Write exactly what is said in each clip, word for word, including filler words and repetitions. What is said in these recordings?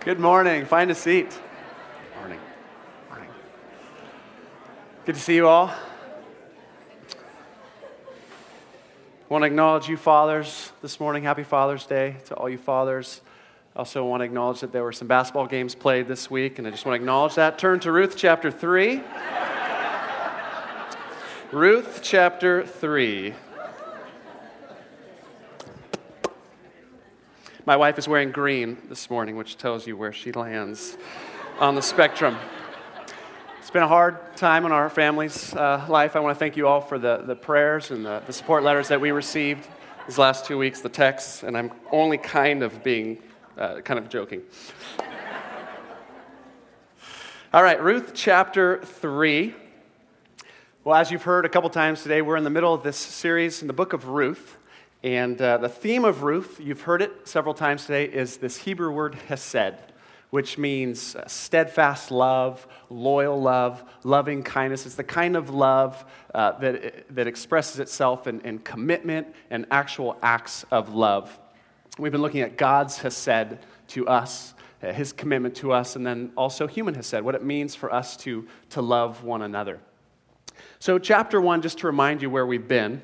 Good morning. Find a seat. Morning. Morning. Good to see you all. I want to acknowledge you fathers this morning. Happy Father's Day to all you fathers. I also want to acknowledge that there were some basketball games played this week, and I just want to acknowledge that. Turn to Ruth chapter three. Ruth chapter three. My wife is wearing green this morning, which tells you where she lands on the spectrum. It's been a hard time in our family's uh, life. I want to thank you all for the, the prayers and the, the support letters that we received these last two weeks, the texts, and I'm only kind of being, uh, kind of joking. All right, Ruth chapter three. Well, as you've heard a couple times today, we're in the middle of this series in the book of Ruth. And uh, the theme of Ruth, you've heard it several times today, is this Hebrew word hesed, which means steadfast love, loyal love, loving kindness. It's the kind of love uh, that, that expresses itself in, in commitment and actual acts of love. We've been looking at God's hesed to us, uh, his commitment to us, and then also human hesed, what it means for us to, to love one another. So chapter one, just to remind you where we've been,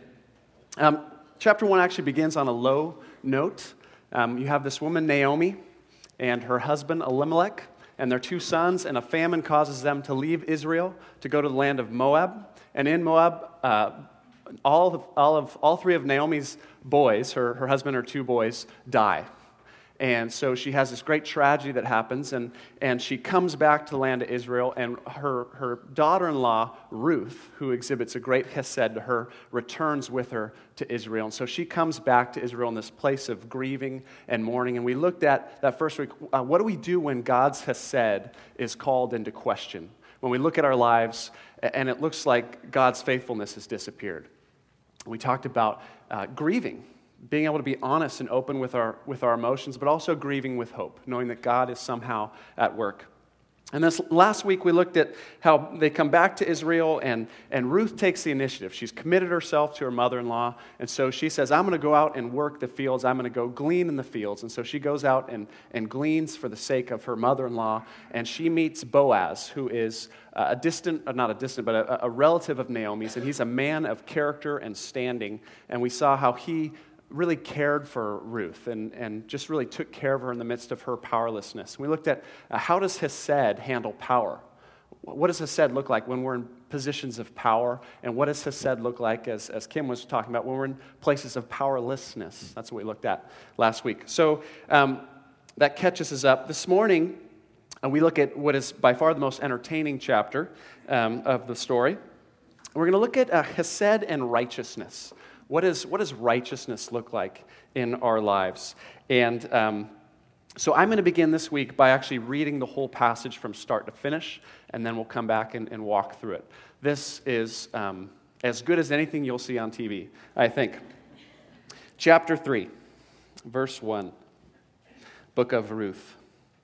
um, Chapter one actually begins on a low note. Um, you have this woman, Naomi, and her husband, Elimelech, and their two sons, and a famine causes them to leave Israel to go to the land of Moab. And in Moab, uh, all, of, all, of, all three of Naomi's boys, her, her husband, her two boys, die. And so she has this great tragedy that happens, and, and she comes back to the land of Israel, and her, her daughter-in-law, Ruth, who exhibits a great hesed to her, returns with her to Israel. And so she comes back to Israel in this place of grieving and mourning. And we looked at that first week, uh, what do we do when God's hesed is called into question? When we look at our lives, and it looks like God's faithfulness has disappeared. We talked about uh, grieving. Being able to be honest and open with our with our emotions, but also grieving with hope, knowing that God is somehow at work. And this last week we looked at how they come back to Israel, and, and Ruth takes the initiative. She's committed herself to her mother-in-law, and so she says, I'm going to go out and work the fields. I'm going to go glean in the fields. And so she goes out and, and gleans for the sake of her mother-in-law, and she meets Boaz, who is a distant, not a distant, but a, a relative of Naomi's, and he's a man of character and standing. And we saw how he really cared for Ruth and, and just really took care of her in the midst of her powerlessness. We looked at uh, how does hesed handle power? What does hesed look like when we're in positions of power? And what does hesed look like, as, as Kim was talking about, when we're in places of powerlessness? That's what we looked at last week. So um, that catches us up. This morning, uh, we look at what is by far the most entertaining chapter um, of the story. We're going to look at uh, hesed and righteousness. What, is, what does righteousness look like in our lives? And um, so I'm going to begin this week by actually reading the whole passage from start to finish, and then we'll come back and, and walk through it. This is um, as good as anything you'll see on T V, I think. Chapter three, verse one, book of Ruth.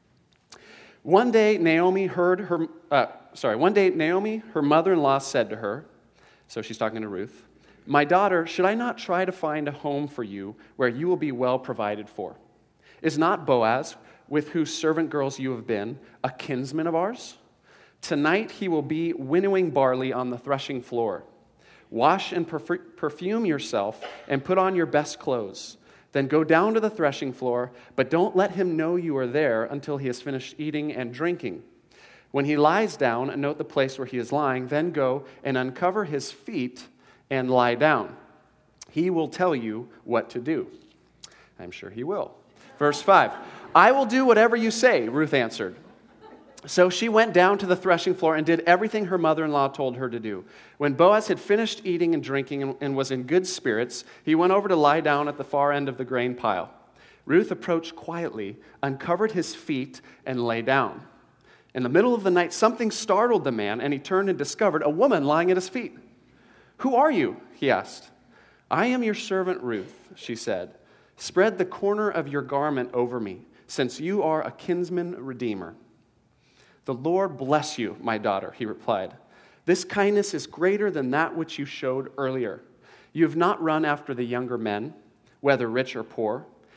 One day Naomi heard her, uh, sorry, one day Naomi, her mother-in-law, said to her, so she's talking to Ruth, my daughter, should I not try to find a home for you where you will be well provided for? Is not Boaz, with whose servant girls you have been, a kinsman of ours? Tonight he will be winnowing barley on the threshing floor. Wash and perfume yourself and put on your best clothes. Then go down to the threshing floor, but don't let him know you are there until he has finished eating and drinking. When he lies down, note the place where he is lying, then go and uncover his feet and lie down. He will tell you what to do. I'm sure he will. Verse five, I will do whatever you say, Ruth answered. So she went down to the threshing floor and did everything her mother-in-law told her to do. When Boaz had finished eating and drinking and, and was in good spirits, he went over to lie down at the far end of the grain pile. Ruth approached quietly, uncovered his feet, and lay down. In the middle of the night, something startled the man, and he turned and discovered a woman lying at his feet. Who are you? He asked. I am your servant Ruth, she said. Spread the corner of your garment over me, since you are a kinsman redeemer. The Lord bless you, my daughter, he replied. This kindness is greater than that which you showed earlier. You have not run after the younger men, whether rich or poor.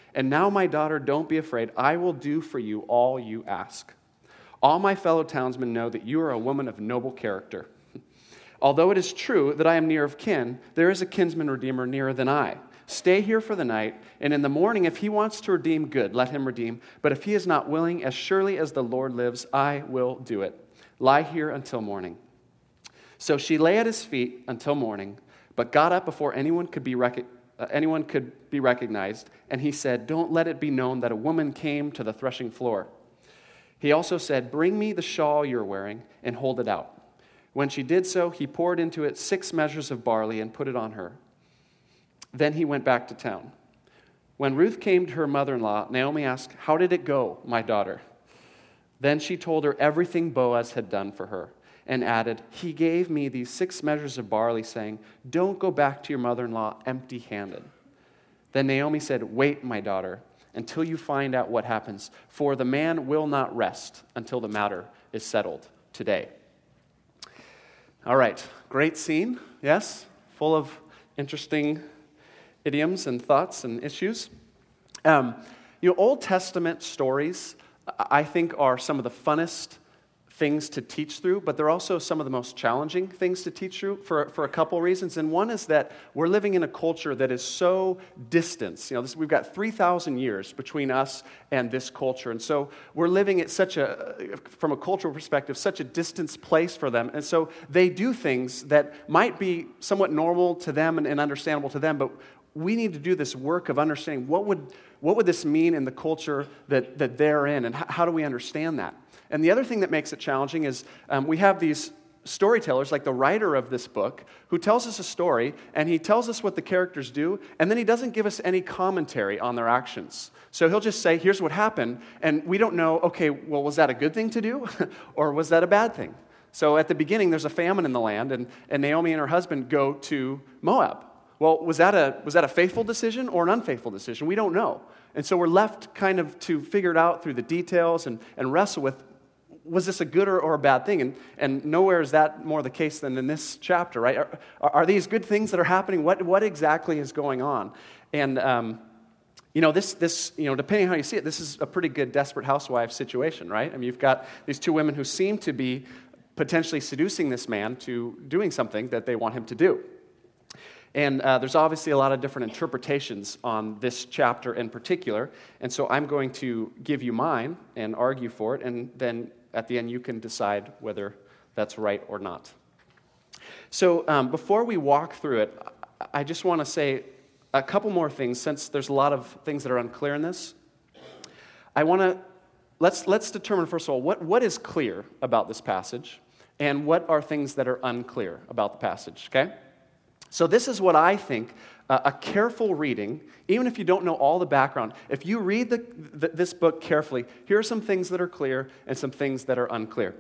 And now, my daughter, don't be afraid. I will do for you all you ask. All my fellow townsmen know that you are a woman of noble character. Although it is true that I am near of kin, there is a kinsman redeemer nearer than I. Stay here for the night, and in the morning, if he wants to redeem, good, let him redeem. But if he is not willing, as surely as the Lord lives, I will do it. Lie here until morning. So she lay at his feet until morning, but got up before anyone could be rec- uh, anyone could be recognized. And he said, don't let it be known that a woman came to the threshing floor. He also said, bring me the shawl you're wearing and hold it out. When she did so, he poured into it six measures of barley and put it on her. Then he went back to town. When Ruth came to her mother-in-law, Naomi asked, how did it go, my daughter? Then she told her everything Boaz had done for her and added, he gave me these six measures of barley, saying, don't go back to your mother-in-law empty-handed. Then Naomi said, wait, my daughter, until you find out what happens, for the man will not rest until the matter is settled today. All right, great scene, yes? Full of interesting idioms and thoughts and issues. Um, you know, Old Testament stories, I think, are some of the funnest things to teach through, but they're also some of the most challenging things to teach through for, for a couple reasons. And one is that we're living in a culture that is so distant. You know, this, we've got three thousand years between us and this culture. And so we're living at such a, from a cultural perspective, such a distant place for them. And so they do things that might be somewhat normal to them and, and understandable to them, but we need to do this work of understanding what would what would this mean in the culture that, that they're in, and how, how do we understand that? And the other thing that makes it challenging is um, we have these storytellers, like the writer of this book, who tells us a story, and he tells us what the characters do, and then he doesn't give us any commentary on their actions. So he'll just say, here's what happened, and we don't know, okay, well, was that a good thing to do, or was that a bad thing? So at the beginning, there's a famine in the land, and, and Naomi and her husband go to Moab. Well, was that a was that a faithful decision or an unfaithful decision? We don't know. And so we're left kind of to figure it out through the details and, and wrestle with, was this a good or, or a bad thing? And, and nowhere is that more the case than in this chapter, right? Are, are these good things that are happening? What what exactly is going on? And, um, you know, this, this you know, depending on how you see it, this is a pretty good Desperate Housewives situation, right? I mean, you've got these two women who seem to be potentially seducing this man to doing something that they want him to do. And uh, there's obviously a lot of different interpretations on this chapter in particular, and so I'm going to give you mine and argue for it, and then at the end you can decide whether that's right or not. So um, before we walk through it, I just want to say a couple more things, since there's a lot of things that are unclear in this. I want to, let's let's determine, first of all, what, what is clear about this passage, and what are things that are unclear about the passage, okay? So this is what I think uh, a careful reading, even if you don't know all the background, if you read the, the, this book carefully, here are some things that are clear and some things that are unclear.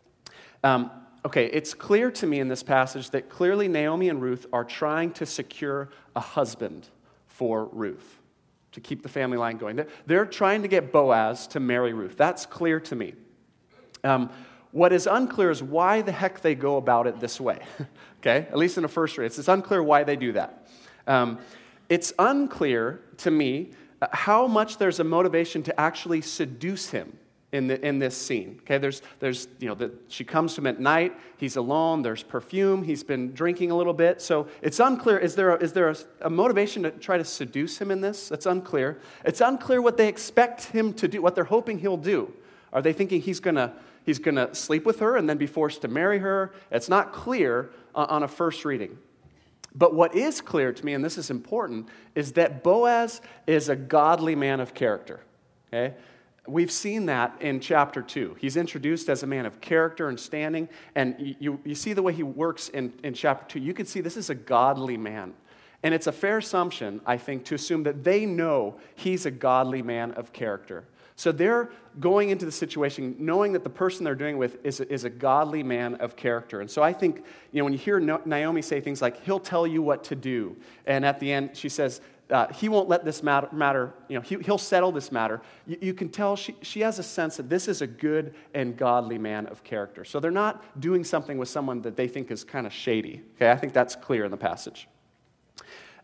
Um, okay, it's clear to me in this passage that clearly Naomi and Ruth are trying to secure a husband for Ruth, to keep the family line going. They're, they're trying to get Boaz to marry Ruth. That's clear to me. Um, What is unclear is why the heck they go about it this way, okay? At least in the first read. It's, it's unclear why they do that. Um, it's unclear to me uh, how much there's a motivation to actually seduce him in the in this scene, okay? There's, there's you know, the, she comes to him at night, he's alone, there's perfume, he's been drinking a little bit, so it's unclear, is there a, is there a, a motivation to try to seduce him in this? That's unclear. It's unclear what they expect him to do, what they're hoping he'll do. Are they thinking he's going to He's going to sleep with her and then be forced to marry her? It's not clear on a first reading. But what is clear to me, and this is important, is that Boaz is a godly man of character. Okay? We've seen that in chapter two. He's introduced as a man of character and standing, and you, you see the way he works in, in chapter two. You can see this is a godly man. And it's a fair assumption, I think, to assume that they know he's a godly man of character. So they're going into the situation knowing that the person they're doing with is a, is a godly man of character. And so I think, you know, when you hear Naomi say things like, he'll tell you what to do, and at the end she says, uh, he won't let this matter, matter you know, he, he'll settle this matter, you, you can tell she, she has a sense that this is a good and godly man of character. So they're not doing something with someone that they think is kind of shady. Okay, I think that's clear in the passage.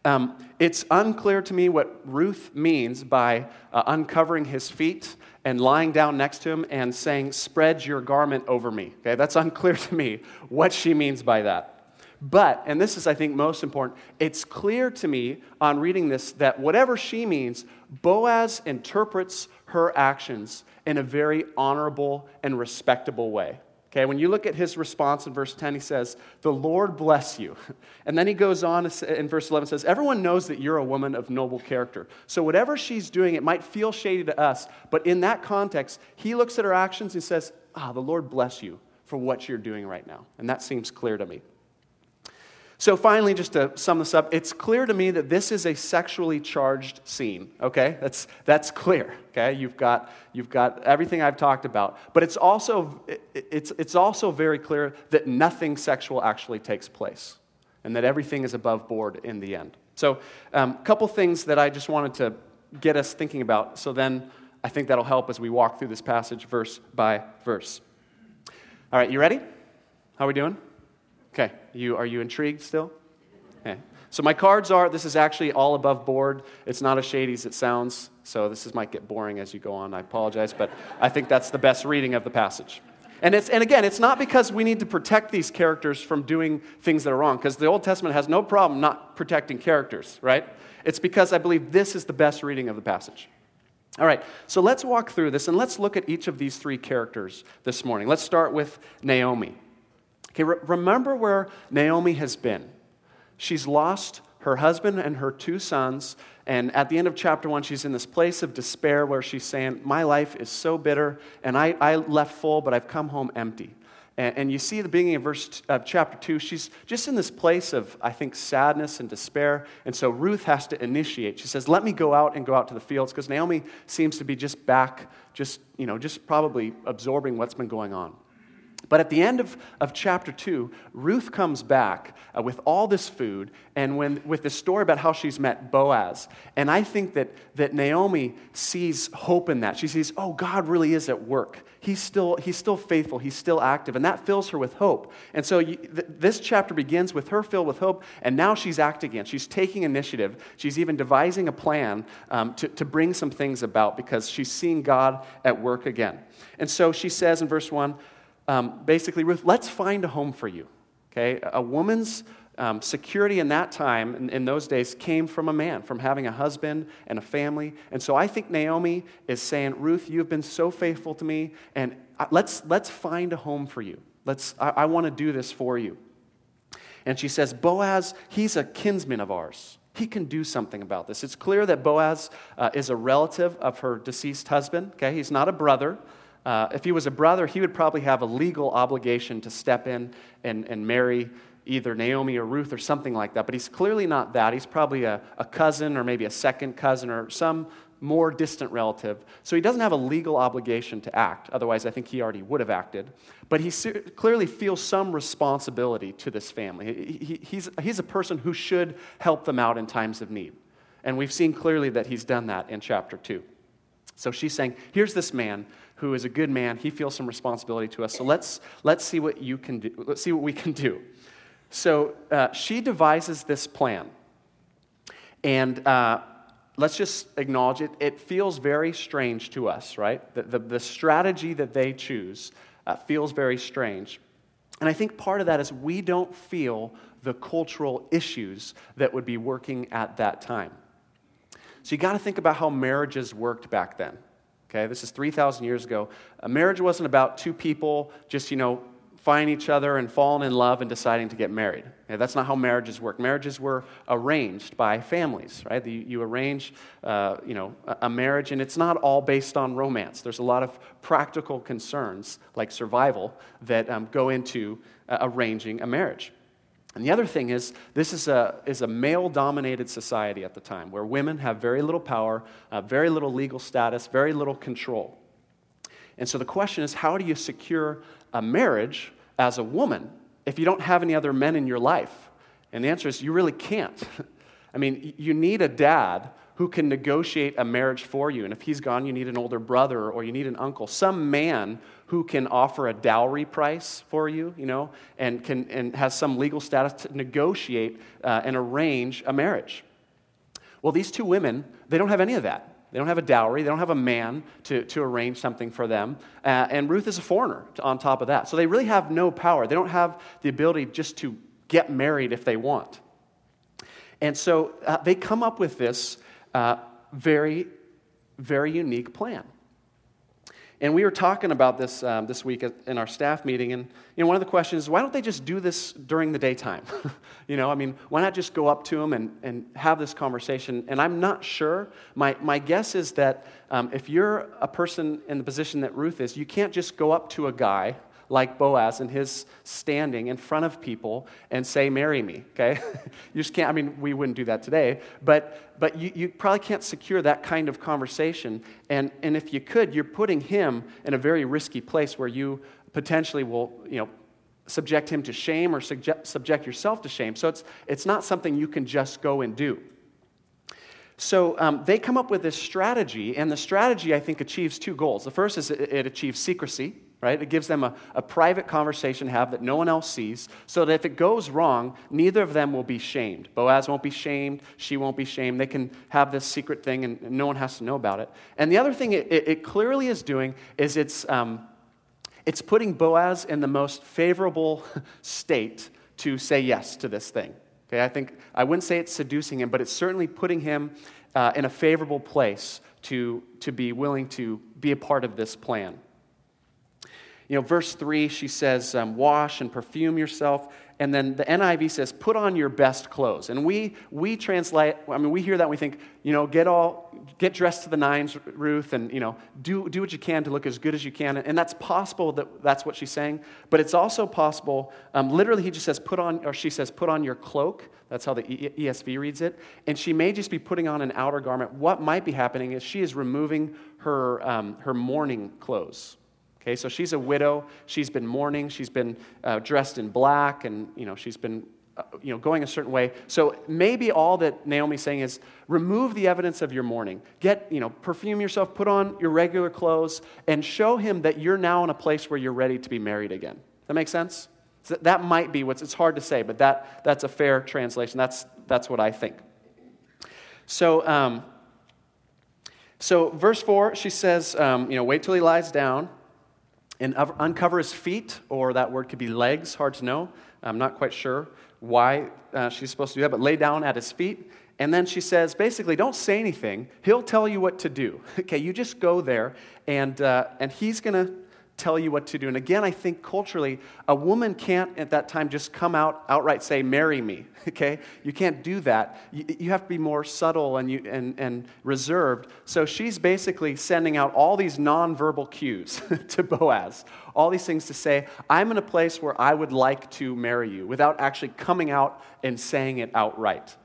Um, it's unclear to me what Ruth means by uh, uncovering his feet and lying down next to him and saying, "Spread your garment over me." Okay, that's unclear to me what she means by that. But, and this is, I think, most important, it's clear to me on reading this that whatever she means, Boaz interprets her actions in a very honorable and respectable way. Okay, when you look at his response in verse ten, he says, "The Lord bless you." And then he goes on in verse eleven, says, "Everyone knows that you're a woman of noble character." So whatever she's doing, it might feel shady to us, but in that context, he looks at her actions and says, "Ah, the Lord bless you for what you're doing right now." And that seems clear to me. So finally, just to sum this up, it's clear to me that this is a sexually charged scene, okay? That's that's clear, okay? You've got you've got everything I've talked about, but it's also it's it's also very clear that nothing sexual actually takes place, and that everything is above board in the end. So, a um, couple things that I just wanted to get us thinking about. So then, I think that'll help as we walk through this passage verse by verse. All right, you ready? How are we doing? Okay, you are you intrigued still? Okay. So my cards are, this is actually all above board. It's not as shady as it sounds, so this is, might get boring as you go on. I apologize, but I think that's the best reading of the passage. And it's and again, it's not because we need to protect these characters from doing things that are wrong, because the Old Testament has no problem not protecting characters, right? It's because I believe this is the best reading of the passage. All right, so let's walk through this, and let's look at each of these three characters this morning. Let's start with Naomi. Okay, re- remember where Naomi has been. She's lost her husband and her two sons, and at the end of chapter one, she's in this place of despair where she's saying, "My life is so bitter, and I, I left full, but I've come home empty." And, and you see at the beginning of verse of chapter two, she's just in this place of, I think, sadness and despair, and so Ruth has to initiate. She says, "Let me go out and go out to the fields," because Naomi seems to be just back, just, you know, just probably absorbing what's been going on. But at the end of, of chapter two, Ruth comes back uh, with all this food and when with this story about how she's met Boaz. And I think that, that Naomi sees hope in that. She sees, oh, God really is at work. He's still, he's still faithful. He's still active. And that fills her with hope. And so you, th- this chapter begins with her filled with hope, and now she's acting again. She's taking initiative. She's even devising a plan um, to, to bring some things about because she's seeing God at work again. And so she says in verse one, Um, basically, Ruth, let's find a home for you, okay? A woman's um, security in that time, in, in those days, came from a man, from having a husband and a family. And so I think Naomi is saying, Ruth, you've been so faithful to me, and let's let's find a home for you. Let's. I, I want to do this for you. And she says, Boaz, he's a kinsman of ours. He can do something about this. It's clear that Boaz uh, is a relative of her deceased husband, okay? He's not a brother. Uh, if he was a brother, he would probably have a legal obligation to step in and, and marry either Naomi or Ruth or something like that. But he's clearly not that. He's probably a, a cousin or maybe a second cousin or some more distant relative. So he doesn't have a legal obligation to act. Otherwise, I think he already would have acted. But he se- clearly feels some responsibility to this family. He, he, he's, he's a person who should help them out in times of need. And we've seen clearly that he's done that in chapter two. So she's saying, here's this man who is a good man. He feels some responsibility to us. So let's let's see what you can do. Let's see what we can do. So uh, she devises this plan, and uh, let's just acknowledge it. It feels very strange to us, right? The the, the strategy that they choose uh, feels very strange, and I think part of that is we don't feel the cultural issues that would be working at that time. So you got to think about how marriages worked back then. Okay, this is three thousand years ago. A marriage wasn't about two people just, you know, finding each other and falling in love and deciding to get married. Okay, that's not how marriages work. Marriages were arranged by families, right? You, you arrange, uh, you know, a, a marriage, and it's not all based on romance. There's a lot of practical concerns, like survival, that um, go into uh, arranging a marriage. And the other thing is, this is a is a male-dominated society at the time, where women have very little power, uh, very little legal status, very little control. And so the question is, how do you secure a marriage as a woman if you don't have any other men in your life? And the answer is, you really can't. I mean, you need a dad who can negotiate a marriage for you. And if he's gone, you need an older brother or you need an uncle, some man who can offer a dowry price for you, you know, and can and has some legal status to negotiate uh, and arrange a marriage. Well, these two women, they don't have any of that. They don't have a dowry. They don't have a man to, to arrange something for them. Uh, and Ruth is a foreigner to, on top of that. So they really have no power. They don't have the ability just to get married if they want. And so uh, they come up with this uh, very, very unique plan. And we were talking about this um, this week in our staff meeting, and you know, one of the questions is, why don't they just do this during the daytime? you know, I mean, why not just go up to them and, and have this conversation? And I'm not sure. My my guess is that um, if you're a person in the position that Ruth is, you can't just go up to a guy like Boaz in his standing in front of people and say, marry me, okay? You just can't, I mean, we wouldn't do that today, but but you, you probably can't secure that kind of conversation. And, and if you could, you're putting him in a very risky place where you potentially will, you know, subject him to shame or subject, subject yourself to shame. So it's, it's not something you can just go and do. So um, they come up with this strategy, and the strategy, I think, achieves two goals. The first is it, it achieves secrecy. Right? It gives them a, a private conversation to have that no one else sees, so that if it goes wrong, neither of them will be shamed. Boaz won't be shamed, she won't be shamed. They can have this secret thing, and, and no one has to know about it. And the other thing it, it, it clearly is doing is it's um, it's putting Boaz in the most favorable state to say yes to this thing. Okay, I think I wouldn't say it's seducing him, but it's certainly putting him uh, in a favorable place to to be willing to be a part of this plan. You know, verse three, she says, um, wash and perfume yourself. And then the N I V says, put on your best clothes. And we we translate, I mean, we hear that and we think, you know, get all, get dressed to the nines, Ruth, and, you know, do, do what you can to look as good as you can. And that's possible that that's what she's saying. But it's also possible, um, literally he just says, put on, or she says, put on your cloak. That's how the E S V reads it. And she may just be putting on an outer garment. What might be happening is she is removing her um, her mourning clothes. Okay, so she's a widow. She's been mourning. She's been uh, dressed in black, and you know she's been, uh, you know, going a certain way. So maybe all that Naomi's saying is remove the evidence of your mourning. Get, you know, perfume yourself. Put on your regular clothes, and show him that you're now in a place where you're ready to be married again. Does that make sense? So that might be what's. It's hard to say, but that that's a fair translation. That's that's what I think. So, um, so verse four, she says, um, you know, wait till he lies down. And uncover his feet, or that word could be legs, hard to know. I'm not quite sure why uh, she's supposed to do that, but lay down at his feet. And then she says, basically, don't say anything. He'll tell you what to do. Okay, you just go there, and uh, and he's going to tell you what to do. And again, I think culturally, a woman can't at that time just come out outright say, marry me. Okay, you can't do that. You, you have to be more subtle and you and, and reserved. So she's basically sending out all these nonverbal cues to Boaz, all these things to say, I'm in a place where I would like to marry you, without actually coming out and saying it outright.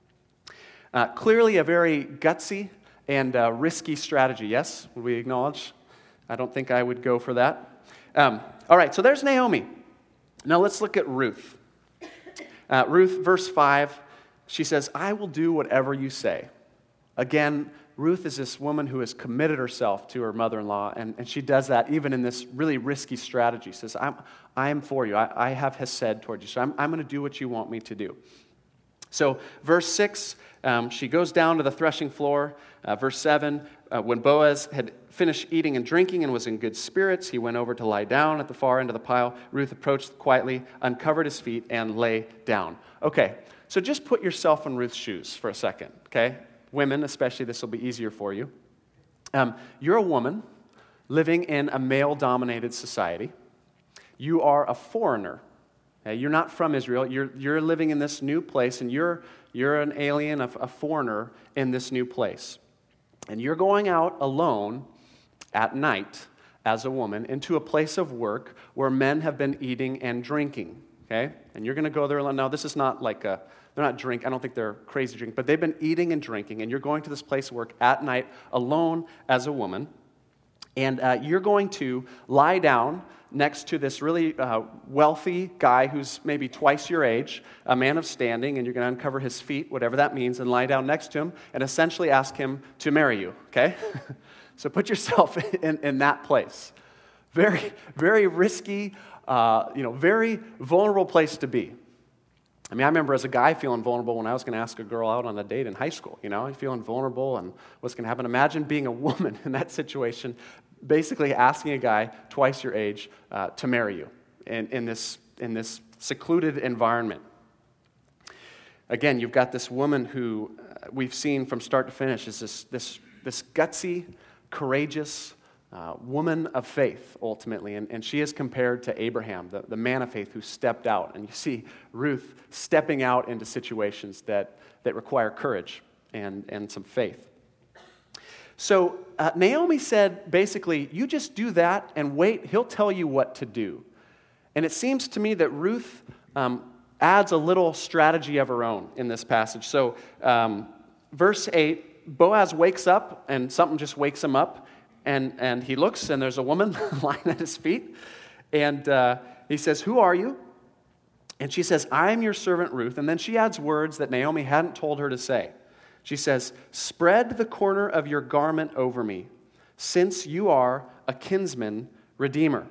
Uh, clearly a very gutsy and uh, risky strategy, yes? Would we acknowledge? I don't think I would go for that. Um, all right, so there's Naomi. Now let's look at Ruth. Uh, Ruth, verse five, she says, I will do whatever you say. Again, Ruth is this woman who has committed herself to her mother-in-law, and, and she does that even in this really risky strategy. She says, I'm, I am for you. I, I have hesed toward you, so I'm, I'm going to do what you want me to do. So verse six, um, she goes down to the threshing floor. Uh, verse seven, uh, when Boaz had finished eating and drinking and was in good spirits, he went over to lie down at the far end of the pile. Ruth approached quietly, uncovered his feet, and lay down. Okay, so just put yourself in Ruth's shoes for a second, okay? Women, especially, this will be easier for you. Um, you're a woman living in a male-dominated society. You are a foreigner. Okay? You're not from Israel. You're, you're living in this new place, and you're, you're an alien, a, a foreigner in this new place. And you're going out alone at night as a woman into a place of work where men have been eating and drinking, okay? And you're going to go there alone. Now, this is not like a, they're not drink, I don't think they're crazy drink, but they've been eating and drinking, and you're going to this place of work at night alone as a woman, and uh, you're going to lie down next to this really uh, wealthy guy who's maybe twice your age, a man of standing, and you're going to uncover his feet, whatever that means, and lie down next to him and essentially ask him to marry you, okay? So put yourself in, in that place. Very, very risky, uh, you know, very vulnerable place to be. I mean, I remember as a guy feeling vulnerable when I was going to ask a girl out on a date in high school, you know, feeling vulnerable and what's going to happen. Imagine being a woman in that situation, basically asking a guy twice your age uh, to marry you in, in this in this secluded environment. Again, you've got this woman who uh, we've seen from start to finish is this this this gutsy, courageous uh, woman of faith, ultimately. And, and she is compared to Abraham, the, the man of faith who stepped out. And you see Ruth stepping out into situations that, that require courage and, and some faith. So uh, Naomi said, basically, you just do that and wait. He'll tell you what to do. And it seems to me that Ruth um, adds a little strategy of her own in this passage. So um, verse eight, Boaz wakes up and something just wakes him up. And, and he looks and there's a woman lying at his feet. And uh, he says, who are you? And she says, I'm your servant Ruth. And then she adds words that Naomi hadn't told her to say. She says, spread the corner of your garment over me, since you are a kinsman redeemer.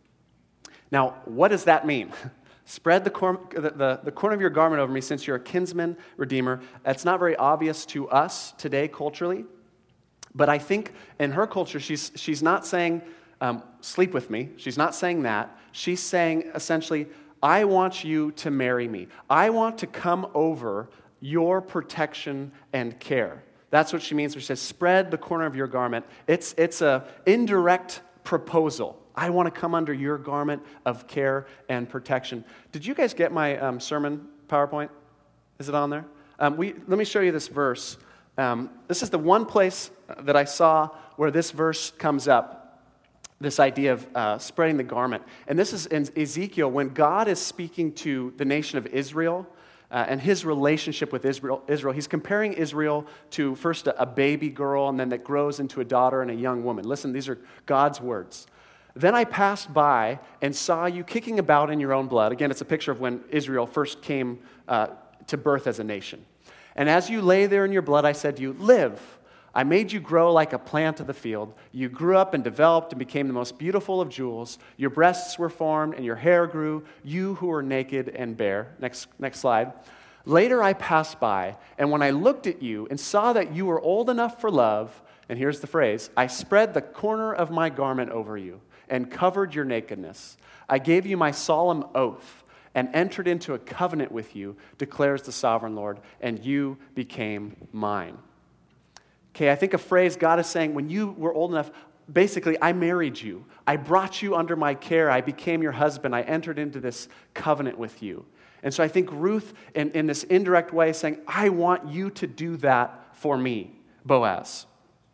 Now, what does that mean? Spread the, cor- the, the, the corner of your garment over me, since you're a kinsman redeemer. That's not very obvious to us today culturally. But I think in her culture, she's, she's not saying, um, sleep with me. She's not saying that. She's saying, essentially, I want you to marry me. I want to come over your protection and care. That's what she means when she says, spread the corner of your garment. It's, it's an indirect proposal. I want to come under your garment of care and protection. Did you guys get my um, sermon PowerPoint? Is it on there? Um, we, let me show you this verse. Um, this is the one place that I saw where this verse comes up, this idea of uh, spreading the garment. And this is in Ezekiel when God is speaking to the nation of Israel uh, and his relationship with Israel. Israel. He's comparing Israel to first a, a baby girl and then that grows into a daughter and a young woman. Listen, these are God's words. Then I passed by and saw you kicking about in your own blood. Again, it's a picture of when Israel first came uh, to birth as a nation. And as you lay there in your blood, I said to you, live. I made you grow like a plant of the field. You grew up and developed and became the most beautiful of jewels. Your breasts were formed and your hair grew, you who were naked and bare. Next, next slide. Later I passed by, and when I looked at you and saw that you were old enough for love, and here's the phrase, I spread the corner of my garment over you and covered your nakedness. I gave you my solemn oath and entered into a covenant with you, declares the sovereign Lord, and you became mine. Okay, I think a phrase God is saying, when you were old enough, basically, I married you. I brought you under my care. I became your husband. I entered into this covenant with you. And so I think Ruth, in, in this indirect way, is saying, I want you to do that for me, Boaz.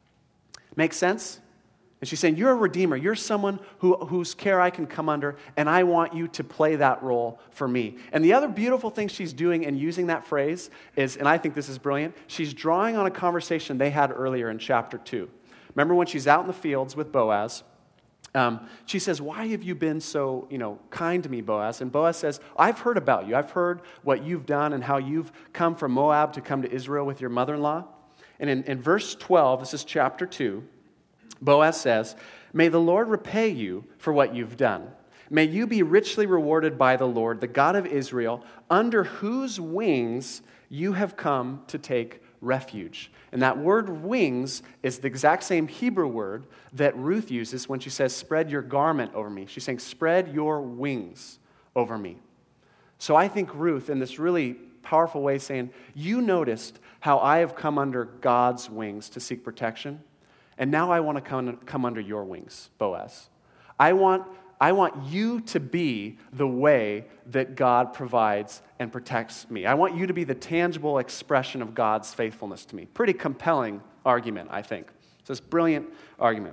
Make sense? And she's saying, you're a redeemer. You're someone who, whose care I can come under, and I want you to play that role for me. And the other beautiful thing she's doing in using that phrase is, and I think this is brilliant, she's drawing on a conversation they had earlier in chapter two. Remember when she's out in the fields with Boaz, um, she says, why have you been so, you know, kind to me, Boaz? And Boaz says, I've heard about you. I've heard what you've done and how you've come from Moab to come to Israel with your mother-in-law. And in, in verse twelve, this is chapter two, Boaz says, may the Lord repay you for what you've done. May you be richly rewarded by the Lord, the God of Israel, under whose wings you have come to take refuge. And that word wings is the exact same Hebrew word that Ruth uses when she says, spread your garment over me. She's saying, spread your wings over me. So I think Ruth, in this really powerful way, saying, you noticed how I have come under God's wings to seek protection. And now I want to come, come under your wings, Boaz. I want, I want you to be the way that God provides and protects me. I want you to be the tangible expression of God's faithfulness to me. Pretty compelling argument, I think. So it's a brilliant argument.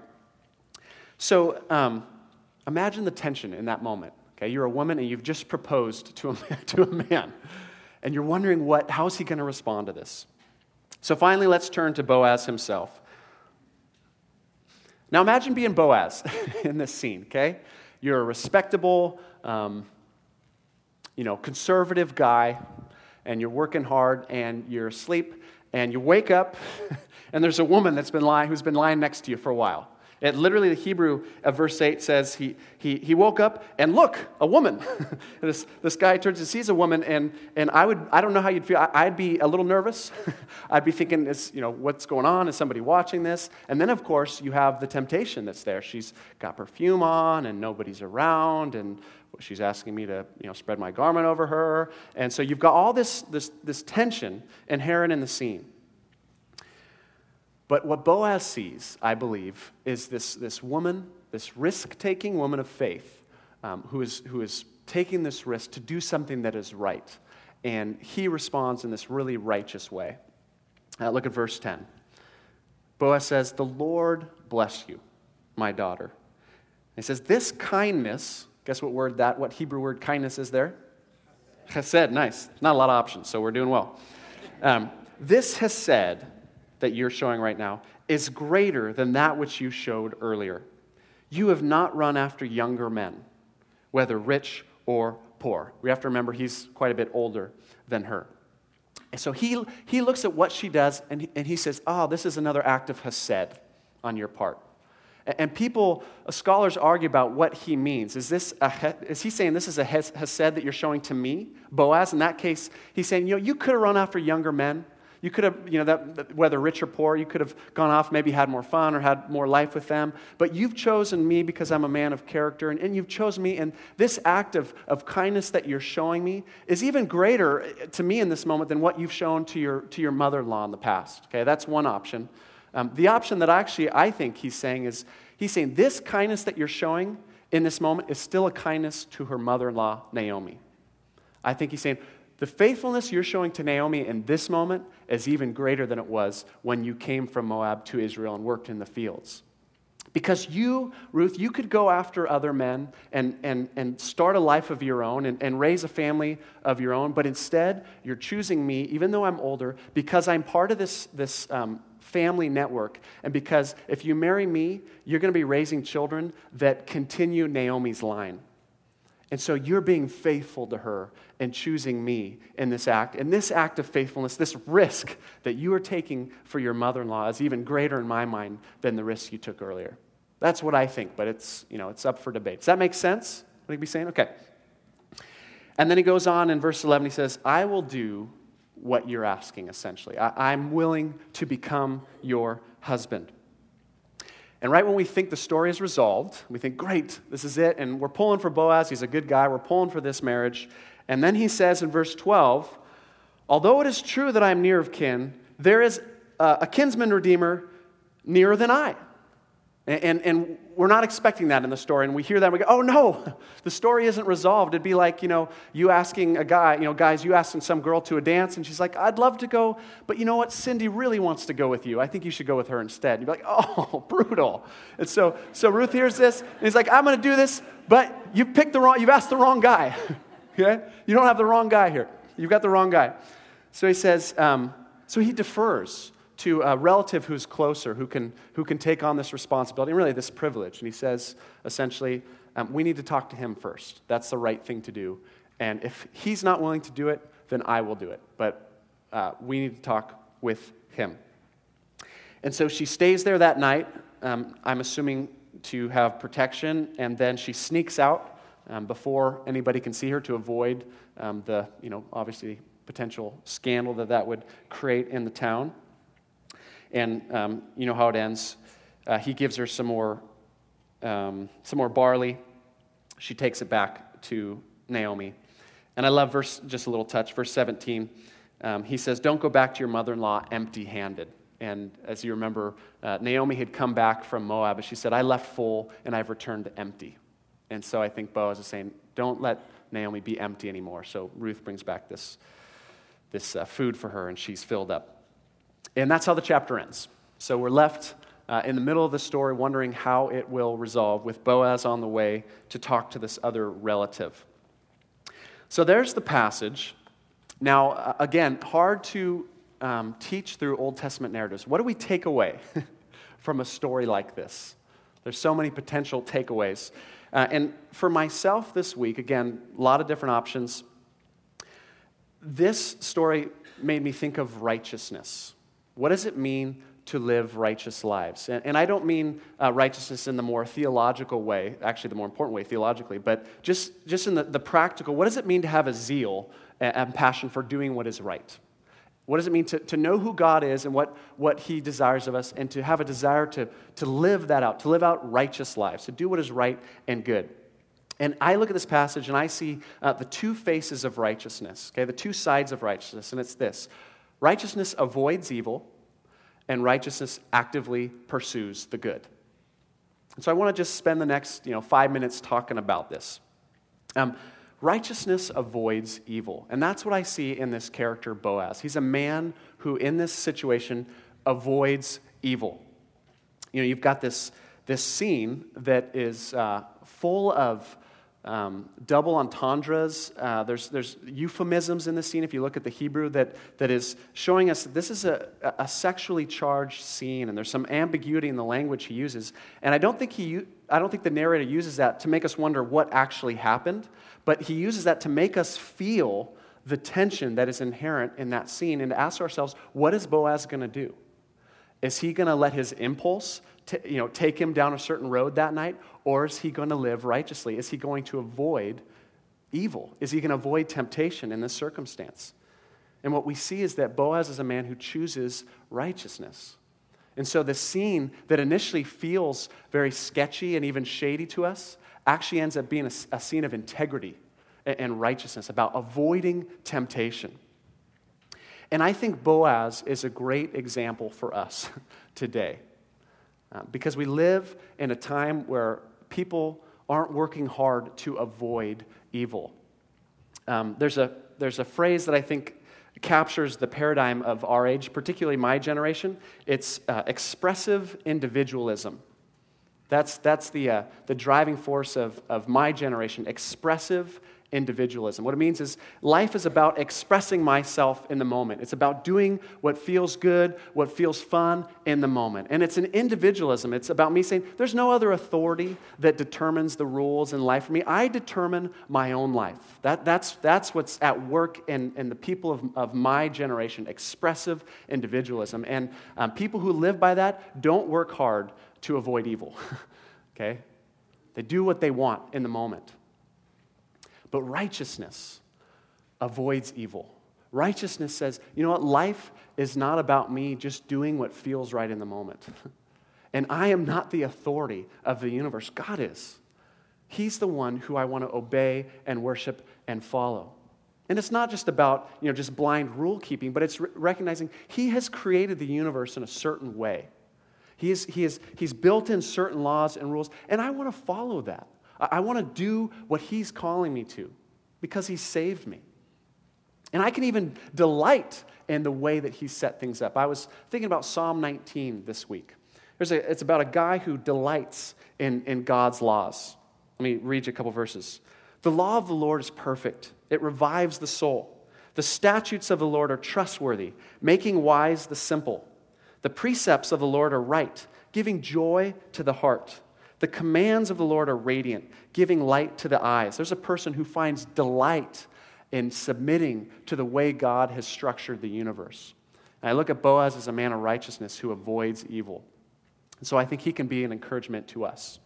So um, imagine the tension in that moment. Okay, you're a woman and you've just proposed to a man, to a man. And you're wondering, what, how is he going to respond to this? So finally, let's turn to Boaz himself. Now imagine being Boaz in this scene, okay? You're a respectable, um, you know, conservative guy, and you're working hard, and you're asleep, and you wake up, and there's a woman that's been lying, who's been lying next to you for a while. It literally, the Hebrew of verse eight says he he he woke up and look, a woman. this this guy turns and sees a woman, and and I would I don't know how you'd feel. I, I'd be a little nervous. I'd be thinking, is you know what's going on? Is somebody watching this? And then of course you have the temptation that's there. She's got perfume on, and nobody's around, and she's asking me to you know spread my garment over her, and so you've got all this this this tension inherent in the scene. But what Boaz sees, I believe, is this, this woman, this risk-taking woman of faith, um, who is who is taking this risk to do something that is right. And he responds in this really righteous way. Uh, look at verse ten. Boaz says, "The Lord bless you, my daughter." And he says, "This kindness," guess what word that, what Hebrew word kindness is there? Chesed, nice. Not a lot of options, so we're doing well. Um, this chesed that you're showing right now is greater than that which you showed earlier. You have not run after younger men, whether rich or poor. We have to remember he's quite a bit older than her. And so he he looks at what she does, and he, and he says, oh, this is another act of chesed on your part. And, and people, uh, scholars argue about what he means. Is this a, is he saying this is a chesed that you're showing to me, Boaz? In that case, he's saying, you know, you could have run after younger men. You could have, you know, that, whether rich or poor, you could have gone off, maybe had more fun or had more life with them. But you've chosen me because I'm a man of character, and, and you've chosen me. And this act of, of kindness that you're showing me is even greater to me in this moment than what you've shown to your to your mother-in-law in the past. Okay, that's one option. Um, the option that actually I think he's saying is, he's saying this kindness that you're showing in this moment is still a kindness to her mother-in-law, Naomi. I think he's saying, the faithfulness you're showing to Naomi in this moment is even greater than it was when you came from Moab to Israel and worked in the fields. Because you, Ruth, you could go after other men and, and, and start a life of your own and, and raise a family of your own, but instead you're choosing me, even though I'm older, because I'm part of this, this um, family network, and because if you marry me, you're going to be raising children that continue Naomi's line. And so you're being faithful to her and choosing me in this act. And this act of faithfulness, this risk that you are taking for your mother-in-law is even greater in my mind than the risk you took earlier. That's what I think, but it's, you know, it's up for debate. Does that make sense? What he'd be saying? Okay. And then he goes on in verse eleven, he says, I will do what you're asking, essentially. I, I'm willing to become your husband. And right when we think the story is resolved, we think, great, this is it, and we're pulling for Boaz, he's a good guy, we're pulling for this marriage. And then he says in verse twelve, although it is true that I am near of kin, there is a, a kinsman redeemer nearer than I. And, and, and we're not expecting that in the story, and we hear that and we go, oh no, the story isn't resolved. It'd be like, you know, you asking a guy, you know, guys, you asking some girl to a dance, and she's like, I'd love to go, but you know what, Cindy really wants to go with you. I think you should go with her instead. And you'd be like, oh, brutal. And so, so Ruth hears this, and he's like, I'm going to do this, but you picked the wrong, you've asked the wrong guy. Okay? You don't have the wrong guy here. You've got the wrong guy. So he says, um, so he defers to a relative who's closer, who can who can take on this responsibility, and really this privilege. And he says, essentially, um, we need to talk to him first. That's the right thing to do. And if he's not willing to do it, then I will do it. But uh, we need to talk with him. And so she stays there that night, um, I'm assuming to have protection, and then she sneaks out um, before anybody can see her to avoid um, the, you know, obviously potential scandal that that would create in the town. And um, you know how it ends. Uh, he gives her some more, um, some more barley. She takes it back to Naomi. And I love verse, just a little touch, verse seventeen. Um, he says, don't go back to your mother-in-law empty-handed. And as you remember, uh, Naomi had come back from Moab, and she said, I left full, and I've returned empty. And so I think Boaz is saying, don't let Naomi be empty anymore. So Ruth brings back this, this uh, food for her, and she's filled up. And that's how the chapter ends. So we're left uh, in the middle of the story wondering how it will resolve, with Boaz on the way to talk to this other relative. So there's the passage. Now, uh, again, hard to um, teach through Old Testament narratives. What do we take away from a story like this? There's so many potential takeaways. Uh, and for myself this week, again, a lot of different options. This story made me think of righteousness. What does it mean to live righteous lives. And, and I don't mean uh, righteousness in the more theological way, actually the more important way theologically, but just, just in the, the practical, what does it mean to have a zeal and, and passion for doing what is right? What does it mean to, to know who God is and what, what he desires of us, and to have a desire to, to live that out, to live out righteous lives, to do what is right and good? And I look at this passage and I see uh, the two faces of righteousness, okay, the two sides of righteousness, and it's this. Righteousness avoids evil, and righteousness actively pursues the good. And so I want to just spend the next, you know, five minutes talking about this. Um, righteousness avoids evil, and that's what I see in this character Boaz. He's a man who, in this situation, avoids evil. You know, you've got this this scene that is uh, full of Um, double entendres. Uh, there's there's euphemisms in this scene, if you look at the Hebrew, that, that is showing us that this is a, a sexually charged scene, and there's some ambiguity in the language he uses. And I don't think he I don't think the narrator uses that to make us wonder what actually happened, but he uses that to make us feel the tension that is inherent in that scene, and to ask ourselves, what is Boaz going to do? Is he going to let his impulse to, you know, take him down a certain road that night, or is he going to live righteously? Is he going to avoid evil? Is he going to avoid temptation in this circumstance? And what we see is that Boaz is a man who chooses righteousness. And so the scene that initially feels very sketchy and even shady to us actually ends up being a, a scene of integrity and, and righteousness, about avoiding temptation. And I think Boaz is a great example for us today. Uh, because we live in a time where people aren't working hard to avoid evil. Um, there's a there's a phrase that I think captures the paradigm of our age, particularly my generation. It's uh, expressive individualism. That's that's the uh, the driving force of of my generation. Expressive individualism. What it means is life is about expressing myself in the moment. It's about doing what feels good, what feels fun in the moment. And it's an individualism. It's about me saying, there's no other authority that determines the rules in life for me. I determine my own life. That, that's, that's what's at work in, in the people of, of my generation, expressive individualism. And um, people who live by that don't work hard to avoid evil. Okay? They do what they want in the moment. But righteousness avoids evil. Righteousness says, you know what, life is not about me just doing what feels right in the moment. And I am not the authority of the universe. God is. He's the one who I want to obey and worship and follow. And it's not just about, you know, just blind rule keeping, but it's re- recognizing He has created the universe in a certain way. He is, he is, he's built in certain laws and rules, and I want to follow that. I want to do what He's calling me to because He saved me. And I can even delight in the way that He set things up. I was thinking about Psalm nineteen this week. There's a, it's about a guy who delights in, in God's laws. Let me read you a couple verses. The law of the Lord is perfect. It revives the soul. The statutes of the Lord are trustworthy, making wise the simple. The precepts of the Lord are right, giving joy to the heart. The commands of the Lord are radiant, giving light to the eyes. There's a person who finds delight in submitting to the way God has structured the universe. And I look at Boaz as a man of righteousness who avoids evil. And so I think he can be an encouragement to us.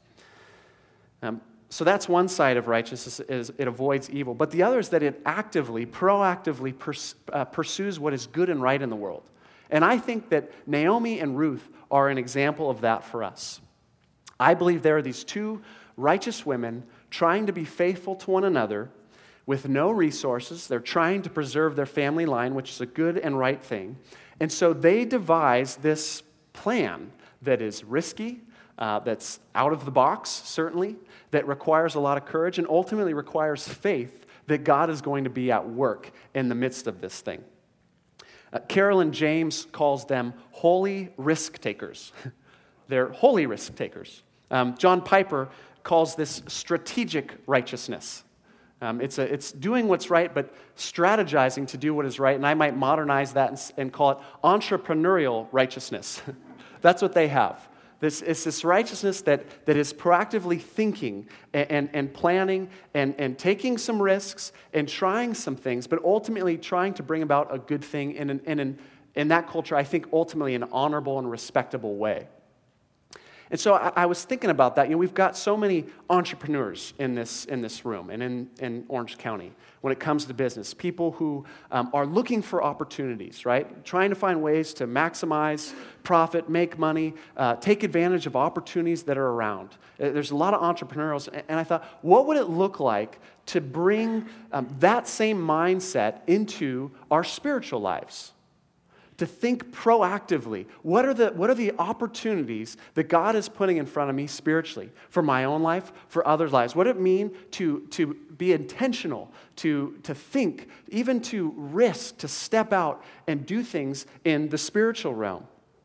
Um, so that's one side of righteousness, is it avoids evil. But the other is that it actively, proactively pers- uh, pursues what is good and right in the world. And I think that Naomi and Ruth are an example of that for us. I believe there are these two righteous women trying to be faithful to one another with no resources. They're trying to preserve their family line, which is a good and right thing. And so they devise this plan that is risky, uh, that's out of the box, certainly, that requires a lot of courage and ultimately requires faith that God is going to be at work in the midst of this thing. Uh, Carolyn James calls them holy risk takers. They're holy risk takers. Um, John Piper calls this strategic righteousness. Um, it's, a, it's doing what's right, but strategizing to do what is right. And I might modernize that and, and call it entrepreneurial righteousness. That's what they have. This, it's this righteousness that, that is proactively thinking and, and, and planning and, and taking some risks and trying some things, but ultimately trying to bring about a good thing in an, in an in that culture, I think ultimately an honorable and respectable way. And so I, I was thinking about that. You know, we've got so many entrepreneurs in this in this room and in, in Orange County when it comes to business. People who um, are looking for opportunities, right? Trying to find ways to maximize profit, make money, uh, take advantage of opportunities that are around. Uh, There's a lot of entrepreneurs, and and I thought, what would it look like to bring um, that same mindset into our spiritual lives? To think proactively. What are the what are the opportunities that God is putting in front of me spiritually for my own life, for others' lives? What does it mean to, to be intentional, to, to think, even to risk, to step out and do things in the spiritual realm?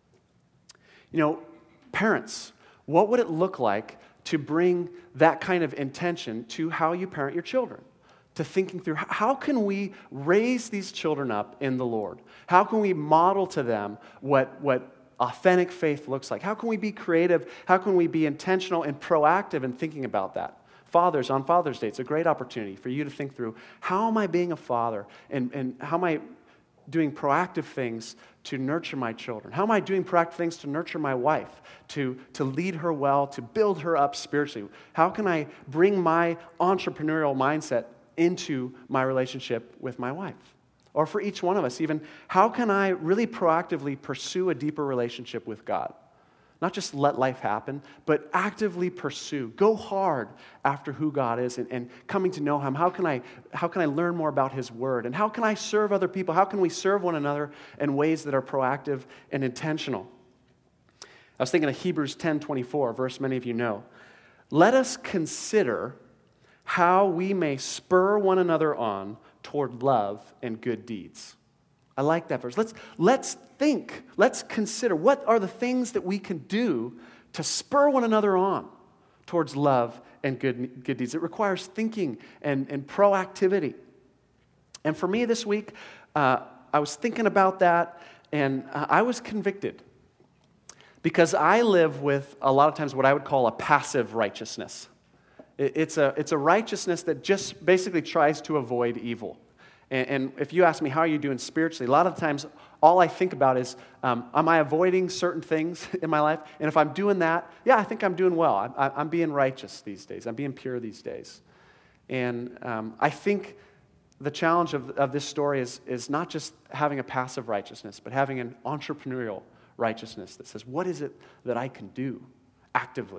You know, parents, what would it look like to bring that kind of intention to how you parent your children? To thinking through, how can we raise these children up in the Lord? How can we model to them what, what authentic faith looks like? How can we be creative? How can we be intentional and proactive in thinking about that? Fathers, on Father's Day, it's a great opportunity for you to think through, how am I being a father? And, and how am I doing proactive things to nurture my children? How am I doing proactive things to nurture my wife, to, to lead her well, to build her up spiritually? How can I bring my entrepreneurial mindset into my relationship with my wife? Or for each one of us, even, how can I really proactively pursue a deeper relationship with God? Not just let life happen, but actively pursue. Go hard after who God is and, and coming to know Him. How can I, how can I learn more about His Word? And how can I serve other people? How can we serve one another in ways that are proactive and intentional? I was thinking of Hebrews ten twenty-four, a verse many of you know. Let us consider how we may spur one another on toward love and good deeds. I like that verse. Let's, let's think, let's consider, what are the things that we can do to spur one another on towards love and good, good deeds? It requires thinking and, and proactivity. And for me this week, uh, I was thinking about that, and uh, I was convicted. Because I live with, a lot of times, what I would call a passive righteousness. It's a, it's a righteousness that just basically tries to avoid evil. And, and if you ask me, how are you doing spiritually? A lot of times, all I think about is, um, am I avoiding certain things in my life? And if I'm doing that, yeah, I think I'm doing well. I, I, I'm being righteous these days. I'm being pure these days. And um, I think the challenge of, of this story is, is not just having a passive righteousness, but having an entrepreneurial righteousness that says, what is it that I can do actively?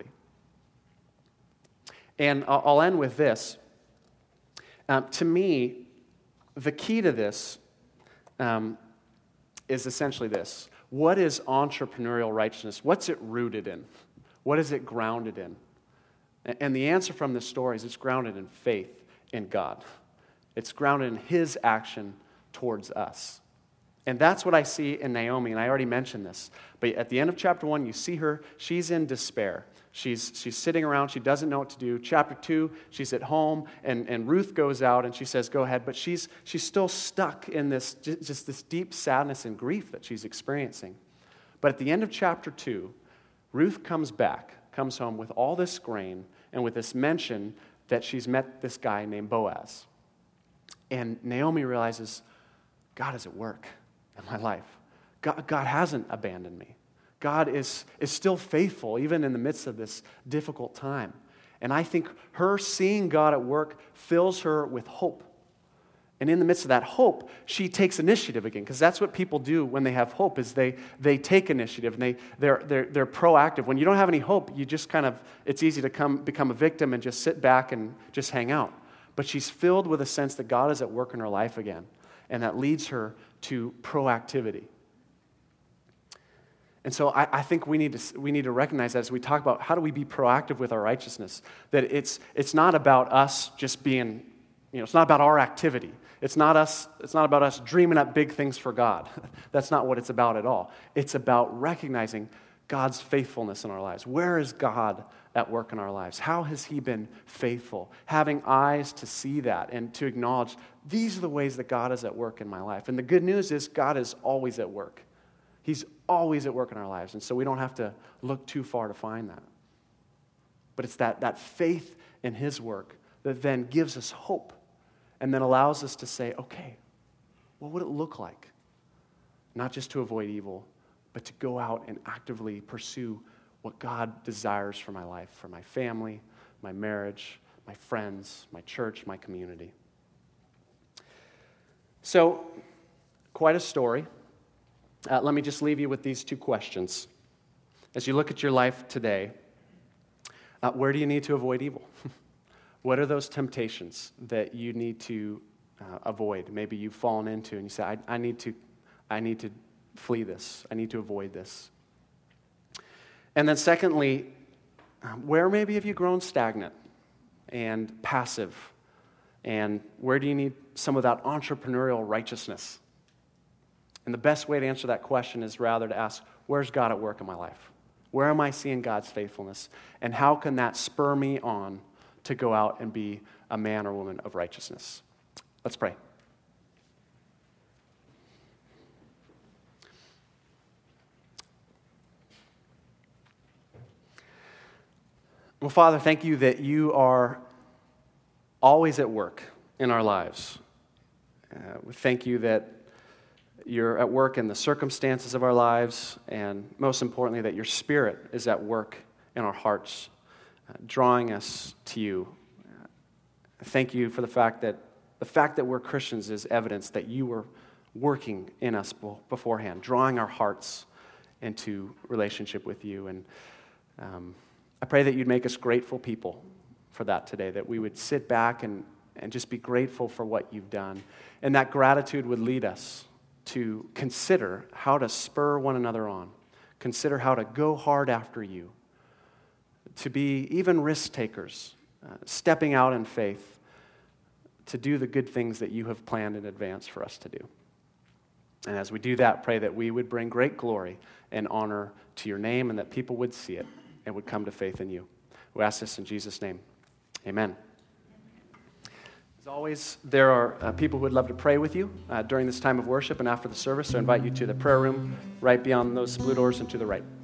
And I'll end with this. Um, to me, the key to this um, is essentially this. What is entrepreneurial righteousness? What's it rooted in? What is it grounded in? And the answer from this story is it's grounded in faith in God. It's grounded in His action towards us. And that's what I see in Naomi, and I already mentioned this. But at the end of chapter one, you see her, she's in despair. She's, she's sitting around, she doesn't know what to do. Chapter two, she's at home, and, and Ruth goes out, and she says, go ahead. But she's, she's still stuck in this, just this deep sadness and grief that she's experiencing. But at the end of chapter two, Ruth comes back, comes home with all this grain, and with this mention that she's met this guy named Boaz. And Naomi realizes, God is at work in my life. God, God hasn't abandoned me. God is, is still faithful, even in the midst of this difficult time. And I think her seeing God at work fills her with hope. And in the midst of that hope, she takes initiative again, because that's what people do when they have hope, is they they take initiative, and they, they're, they're, they're proactive. When you don't have any hope, you just kind of, it's easy to come become a victim and just sit back and just hang out. But she's filled with a sense that God is at work in her life again, and that leads her to proactivity. And so I, I think we need to we need to recognize that as we talk about how do we be proactive with our righteousness, that it's it's not about us just being, you know, it's not about our activity. It's not us, it's not about us dreaming up big things for God. That's not what it's about at all. It's about recognizing God's faithfulness in our lives. Where is God at work in our lives? How has He been faithful? Having eyes to see that and to acknowledge these are the ways that God is at work in my life. And the good news is God is always at work. He's always at work in our lives, and so we don't have to look too far to find that. But it's that, that faith in His work that then gives us hope and then allows us to say, okay, what would it look like not just to avoid evil, but to go out and actively pursue what God desires for my life, for my family, my marriage, my friends, my church, my community. So, quite a story. Uh, let me just leave you with these two questions. As you look at your life today, uh, where do you need to avoid evil? What are those temptations that you need to uh, avoid? Maybe you've fallen into and you say, I, I need to, I need to flee this. I need to avoid this. And then secondly, where maybe have you grown stagnant and passive? And where do you need some of that entrepreneurial righteousness? And the best way to answer that question is rather to ask, where's God at work in my life? Where am I seeing God's faithfulness? And how can that spur me on to go out and be a man or woman of righteousness? Let's pray. Well, Father, thank you that you are always at work in our lives. Uh, we thank you that you're at work in the circumstances of our lives, and most importantly, that your Spirit is at work in our hearts, uh, drawing us to you. Uh, thank you for the fact that the fact that we're Christians is evidence that you were working in us beforehand, drawing our hearts into relationship with you. And um, I pray that you'd make us grateful people for that today, that we would sit back and, and just be grateful for what you've done. And that gratitude would lead us to consider how to spur one another on, consider how to go hard after you, to be even risk takers, uh, stepping out in faith to do the good things that you have planned in advance for us to do. And as we do that, pray that we would bring great glory and honor to your name, and that people would see it and would come to faith in you. We ask this in Jesus' name. Amen. As always, there are uh, people who would love to pray with you uh, during this time of worship and after the service, so I invite you to the prayer room right beyond those blue doors and to the right.